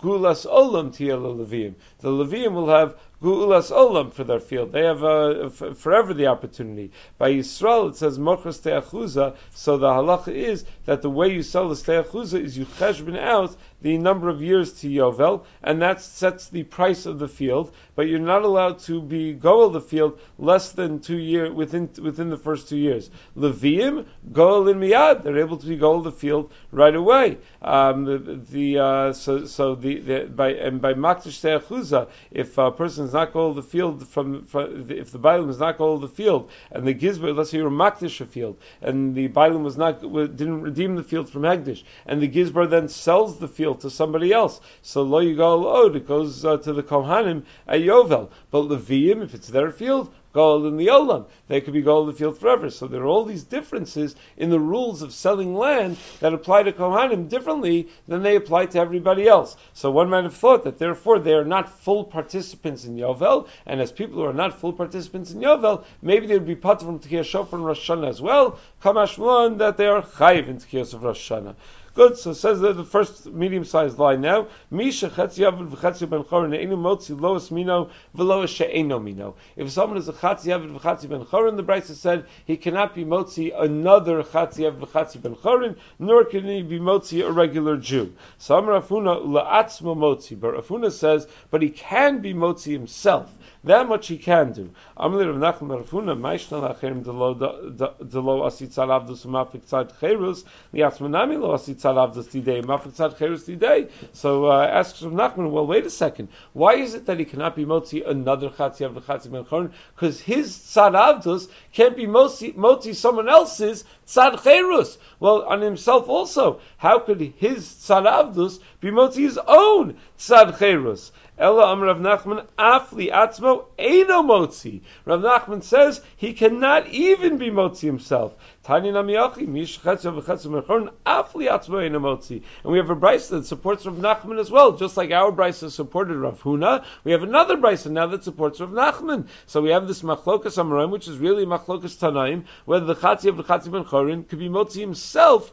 gulas olam tiyel leviim. The Leviim will have gulas olam for their field. They have uh, f- forever the opportunity. By Yisrael it says mochras te'achuza, so the halacha is that the way you sell the te'achuza is you cheshbon out the number of years to Yovel, and that sets the price of the field, but you're not allowed to be goel the field less than two years, within within the first two years. Leviim, goel in miyad, they're able to be goel the field right away. Um, the, the uh, so so the, the by and by makdish te'achuza, if a person is not goel the field from, from if the bailim is not goel the field, and the gizber, let's say you're makdish a field, and the bailim was not didn't redeem the field from hegdish, and the gizber then sells the field to somebody else, so lo yigal od, it goes uh, to the kohanim at Yovel. But Leviim, if it's their field, gold in the olam, they could be gold in the field forever. So there are all these differences in the rules of selling land that apply to kohanim differently than they apply to everybody else. So one might have thought that therefore they are not full participants in Yovel, and as people who are not full participants in Yovel, maybe they would be part from Tekiyah Shofar and Rosh Hashanah as well. Kamash Mulon, that they are chayiv in Tekiyah of Rosh Hashanah. Good, so it says that the first medium-sized line now, Misha chetzi avid v'chetzi ben chorin einu motzi loas mino v'loas she'eno mino. If someone is a chetzi avid v'chetzi ben chorin, the Brisa said he cannot be motzi another chetzi avid v'chetzi ben chorin, nor can he be motzi a regular Jew. So Amar Afuna la'atzmo motzi, but Afuna says, but he can be motzi himself. That much he can do. Amli Rav Nachman Rafuna Ma'ishna Lachem Delo Delo Asit Salavdus Mafik Tzad Cherus Liatzmanami Lo Asit Salavdus Tidei Mafik Tzad Cherus Tidei. So uh, asks Rav Nachman, well, wait a second. Why is it that he cannot be motzi another Chatzi Av Chatzi Ben Chorin? Because his Tzad Avdus can't be motzi, motzi someone else's Tzad Cherus. Well, on himself also. How could his Tzad Avdus be motzi his own Tzad Cherus? Ella Am Rav Nachman Afli Atzmo Eino Motzi. Rav Nachman says he cannot even be motzi himself. Tanya Namiyachi Mish Chetzav V'Chetzav Mechorn Afli Atzmo Eino Motzi. And we have a brisa that supports Rav Nachman as well, just like our brisa supported Rav Huna. We have another brisa now that supports Rav Nachman. So we have this Machlokas Amoraim, which is really Machlokas Tanaim, whether the Chetzav V'Chetzav Mechorn could be motzi himself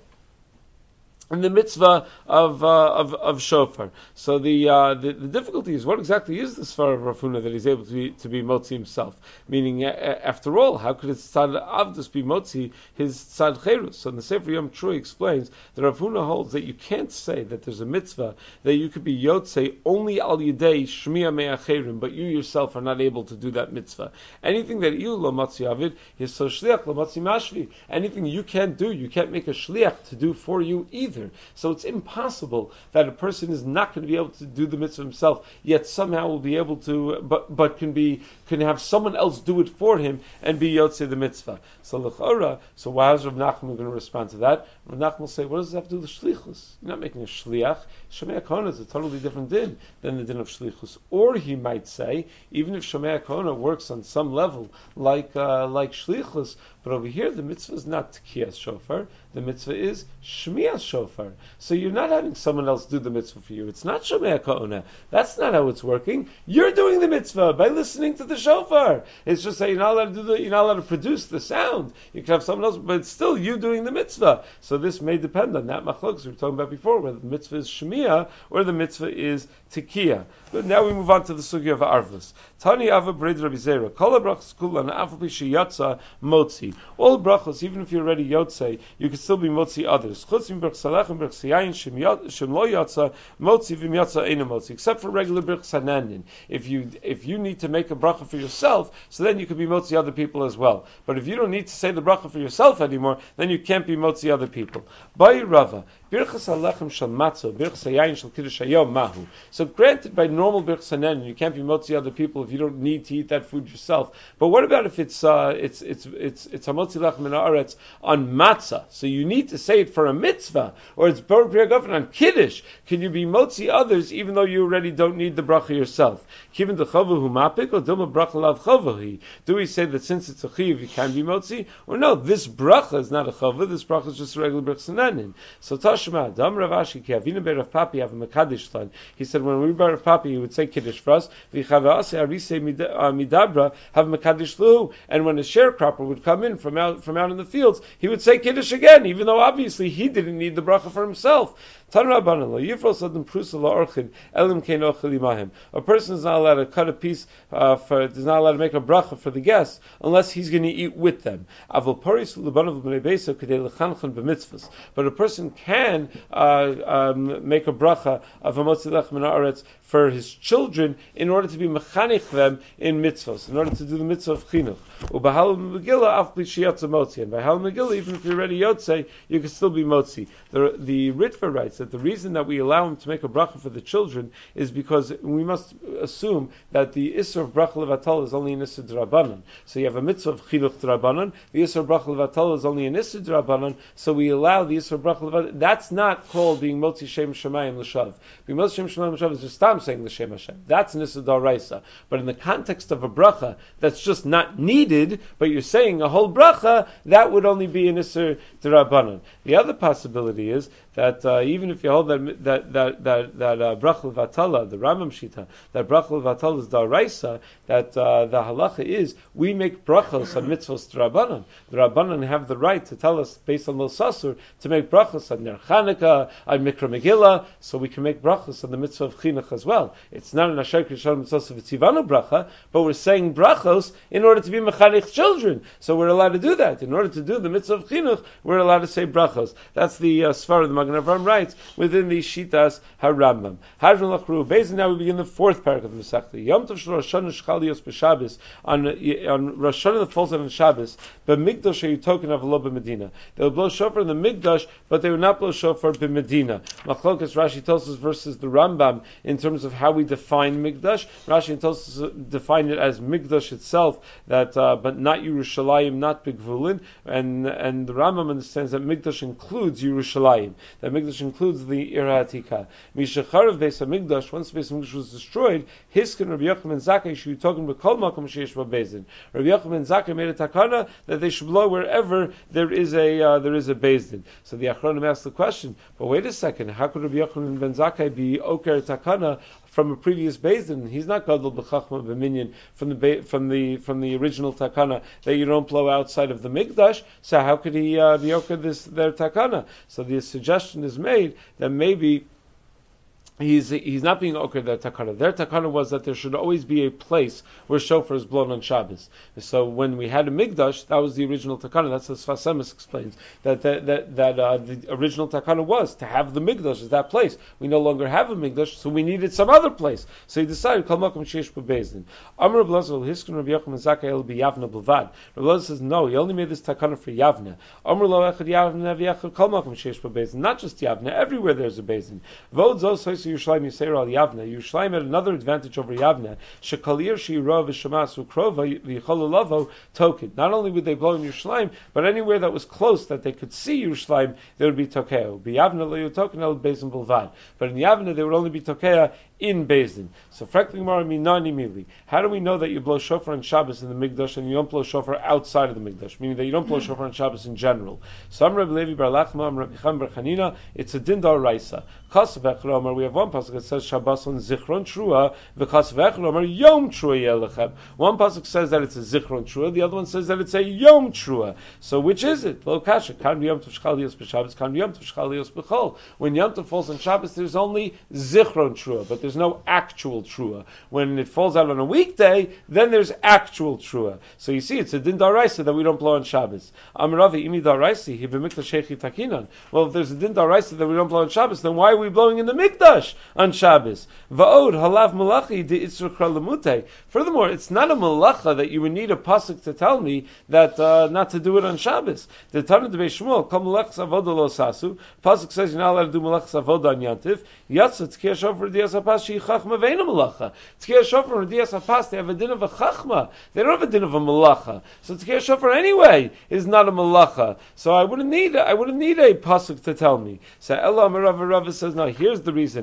in the mitzvah of uh, of of shofar. So the, uh, the the difficulty is, what exactly is this far of Rav Huna that he's able to be to be motzi himself? Meaning, uh, after all, how could his tzad avdus be motzi his tzad cherus? So in the Sefer Yom Trui explains that Rav Huna holds that you can't say that there's a mitzvah that you could be yotzei only al yidei shmiya me'acherim, but you yourself are not able to do that mitzvah. Anything that you lo motzi avid is so shliach lo motzi mashvi. Anything you can't do, you can't make a shliach to do for you either. So it's impossible that a person is not going to be able to do the mitzvah himself, yet somehow will be able to, but but can be can have someone else do it for him and be yotzei the mitzvah. So l'chora, so why is Rav Nachman going to respond to that? Rav Nachman will say, what does it have to do with shlichus? You're not making a shliach. Shomei HaKohana is a totally different din than the din of shlichus. Or he might say, even if Shomei HaKohana works on some level like uh, like shlichus, but over here the mitzvah is not Tekiyas Shofar, the mitzvah is Shmiyas Shofar. So you're not having someone else do the mitzvah for you. It's not Shomei HaKohana. That's not how it's working. You're doing the mitzvah by listening to the shofar. It's just that you're not allowed to do the, you're not allowed to produce the sound. You can have someone else, but it's still you doing the mitzvah. So this may depend on that machlokes we were talking about before, whether the mitzvah is Shmiyah or the mitzvah is Tekiyah. But now we move on to the sugya of Arvus. Tani Ava Brid Rabbi Zera. Kol brachos kulan afapi sheyatza motzi. All brachos, even if you're already yotzei, you can still be motzi others. Chutz min brach salach and brach siyayin shem lo yatza motzi v'im yatza eina motzi. Except for regular brach sananin. If you if you need to make a bracha for yourself, so then you can be motzi other people as well. But if you don't need to say the bracha for yourself anymore, then you can't be motzi other people. By Rava. Birchas halechem shel matzah, birchas hayayin shel kiddush hayom mahu. So granted, by normal birchas hanen, you can't be motzi other people if you don't need to eat that food yourself. But what about if it's uh, it's it's it's it's hamotzi lechem min haaretz on matzah? So you need to say it for a mitzvah, or it's bar priyagofen on kiddush. Can you be motzi others even though you already don't need the bracha yourself? Kiven the chavahu mapik or dilma bracha lav chavahi. Do we say that since it's a chiv you can be motzi, or no? This bracha is not a chava. This bracha is just a regular birchas hanen. So Tashma, Dam Rav Ashi ki avinu be Rav Papi have a mekadesh lan. He said when we were Rav Papi, he would say kiddush for us. V'chavase arise midabra have mekadesh lu. And when a sharecropper would come in from out from out in the fields, he would say kiddush again, even though obviously he didn't need the bracha for himself. Tan Rabbanan lo yifros adam prusa la orchid elim kein ochel imahim. A person is not allowed to cut a piece uh, for, is not allowed to make a bracha for the guests unless he's going to eat with them. Avol paris lebanav b'nei beisa kedei lechanchan b'mitzvahs. But a person can uh, um, make a bracha of a motzi lech min haaretz for his children in order to be mechanich them in mitzvahs, in order to do the mitzvah of chinuch. Ubahal megillah af b'shiyatza motzi. And by hal megillah, even if you're already yotzei, you can still be motzi. The the Ritva writes that the reason that we allow him to make a bracha for the children is because we must assume that the Isser of bracha levatal is only an Isser d'Rabbanan. So you have a mitzvah of chinuch d'Rabbanan, the Isser of bracha levatal is only an Isser d'Rabbanan, so we allow the Isser of bracha levatal. That's not called being motzi shem shemayim l'shav. Being motzi shem shemayim l'shav is just Stam saying l'shem Hashem. That's an Isser d'Oraisa. But in the context of a bracha that's just not needed, but you're saying a whole bracha, that would only be an Isser d'Rabbanan. The other possibility is that uh, even if you hold that that that that, that uh, bracha levatala, the Rambam Shita, that bracha levatala is daraisa, that uh, the halacha is we make brachos on mitzvos d'Rabbanan. The Rabbanan have the right to tell us based on Losasur to make brachos on Ner Chanukah, on Mikra Megillah, so we can make brachos on the mitzvah of chinuch as well. It's not an asher krishon mitzvah of tzivanu bracha, but we're saying brachos in order to be mechanich children. So we're allowed to do that. In order to do the mitzvah of chinuch, we're allowed to say brachos. That's the uh, svar of the Magen Avraham writes within the Shitas HaRambam. Hadron Lachru Beis. Now we begin the fourth parak of the Masechta. Yom Tov Shel Rosh Hashanah Shchalios b'Shabbos on on Rosh Hashanah that falls on Shabbos. But Migdash you token of Lo b'Medina. They will blow shofar in the Migdash, but they will not blow shofar b'Medina. Machlokas Rashi tells us versus the Rambam in terms of how we define Migdash. Rashi tells us define it as Migdash itself, that uh, but not Yerushalayim, not Bigvulin, and and the Rambam understands that Migdash includes Yerushalayim. That Migdash includes the Ira Atika. Mishacharav Beis HaMikdash, once Beis HaMikdash was destroyed, Hiskin Rabbi Yochanan Zakkai should be talking about Kol Makom Sheish B'Bezdin. Rabbi Yochanan Zakkai made a takana that they should blow wherever there is a uh, there is a Bezdin. So the Achronim asked the question, but wait a second, how could Rabbi Yochanan ben Zakkai be Oker takana from a previous Bezdin? He's not Gadol B'Chachma B'Minyan from the from the from the original takana that you don't blow outside of the Mikdash. So how could he uh, be Oker this their takana? So the suggestion is made that maybe He's he's not being oker their takana. Their takana was that there should always be a place where shofar is blown on Shabbos. So when we had a Migdash, that was the original takana. That's what Sfas Emes explains. That that that, that uh, the original takana was to have the Migdash is that place. We no longer have a Migdash, so we needed some other place. So he decided Kol Makom Sheish B'Bezdin. Amar Rabbi Elazar Hiskin Rabbi Yochanan Zakkai El B'Yavna B'Lvad. Rabbi Elazar says no, he only made this takana for Yavna. Amar Lo Echad Yavna V'Echad Kol Makom Sheish B'Bezdin. Not just Yavna, everywhere there's a Bezdin. Vod Zos Yerushalayim Yisrael al Yavna. Yerushalayim had another advantage over Yavna. Shekalir she'ira v'shemasu krova v'yicholu lavo tokid. Not only would they blow in Yerushalayim, but anywhere that was close that they could see Yerushalayim, there would be tokeo. B'Yavna lo yotokin el Bezdin bulvad. But in Yavna there would only be tokea in Bezdin. So frankly, Mara minani mili. How do we know that you blow shofar on Shabbos in the Mikdash and you don't blow shofar outside of the Mikdash? Meaning that you don't blow shofar on Shabbos in general. So Am Rabbi Levi bar Lachma, Am Rabbi Chaim bar Chanina, it's a din d'oraisa. Kasav Echad, we have one pasuk that says Shabbos on Zichron Trua, v'Kasav Echad, Yom Trua Yelechem. One pasuk says that it's a Zichron Trua, the other one says that it's a Yom Trua. So which is it? Lo kasha, kan Yom Tov Shchalios b'Shabbos, kan Yom Tov Shchalios b'Chol. When Yom Tov falls on Shabbos, there's only Zichron Trua, but there's no actual Trua. When it falls out on a weekday, then there's actual Trua. So you see, it's a din d'oraisa that we don't blow on Shabbos. Amravi imi d'oraisi, he b'mikdash shechi takinan. Well, if there's a din d'oraisa that we don't blow on Shabbos, then why are we blowing in the Mikdash on Shabbos? Va'od halav malachi de itzur kralamute. Furthermore, it's not a malacha that you would need a pasuk to tell me that uh, not to do it on Shabbos. The Tana de Beishmuel, kol malachas avoda lo sasu. Pasuk says you're not allowed to do malachas avoda on Yantiv. Yatsa tkiyah shofar diyas hapas she chachma ve'ena malacha. Tkiyah shofar and diyas hapas, they have a din of a chachma. They don't have a din of a malacha. So tkiyah shofar anyway is not a malacha. So I wouldn't need I wouldn't need a pasuk to tell me. So Ella Rav Rav says, no, here's the reason.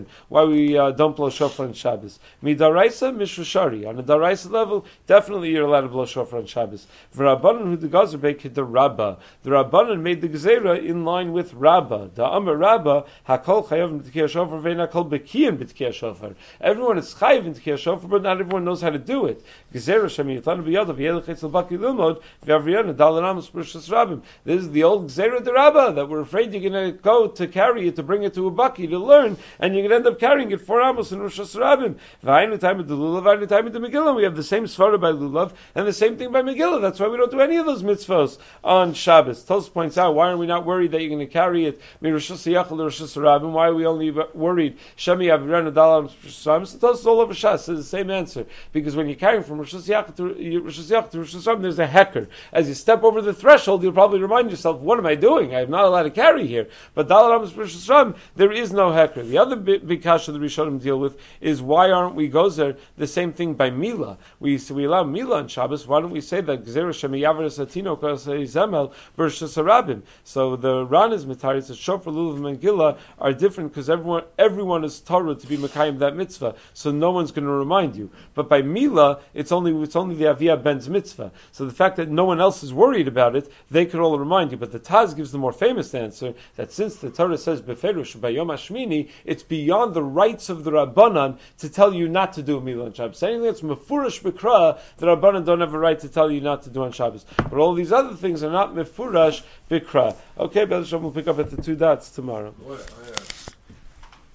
learn why we uh, don't blow shofar on Shabbos. Midaraisa mishrushari. On a daraisa level, definitely you're allowed to blow shofar on Shabbos. V'rabbanan hu the gazer beik the Rabba. The Rabbanan made the gezerah in line with Rabba. The Amar Rabba hakol chayav b'tkiyah shofar ve'na kol bekiyim b'tkiyah shofar. Everyone is chayav in tkiyah shofar, but not everyone knows how to do it. Gezerah shemi yitlan b'yadav v'yelech etzel baki lilmod v'avriyana dalanamos b'rishas rabim. This is the old gezerah de Rabba that we're afraid you're going to go to carry it, to bring it to a baki to learn, and you're going to end up carrying it for amos in Rishas Rabim. V'ayinu time of the lulav, v'ayinu time of the Megillah. We have the same svara by lulav and the same thing by Megillah. That's why we don't do any of those mitzvahs on Shabbos. Tos points out, why are we not worried that you're going to carry it mirishas yachal to Rishas Rabim? Why are we only worried shemi avirana dalam Rishas Rabim? So Tos all over Shas says the same answer, because when you're carrying from Rishas yachal to Rishas yachal to Rishas Rabim, there's a hecker. As you step over the threshold, you'll probably remind yourself, what am I doing? I'm not allowed to carry here. But dalam Rishas Rabim, there is no hecker. The other big, big kasha the Rishonim deal with is, why aren't we gozer the same thing by Mila? We so we allow Mila on Shabbos. Why don't we say that Gzera Shemi Yavaris Atino Kosei Zemel Bershas Harabim? So the Ran is Mitaris, the Shofar, Lulav, and Megillah are different because everyone everyone is Torah to be Mekayim that mitzvah. So no one's going to remind you. But by Mila, it's only it's only the Aviyah Ben's mitzvah. So the fact that no one else is worried about it, they could all remind you. But the Taz gives the more famous answer that since the Torah says Beferush by Yom Hashmini, it's beyond the rights of the Rabbanan to tell you not to do a Mila on Shabbos. Anything that's Mefurash Bikra, the Rabbanan don't have a right to tell you not to do on Shabbos. But all these other things are not Mefurash Bikra. Okay, Be'ez Hashem, we'll pick up at the two dots tomorrow. What?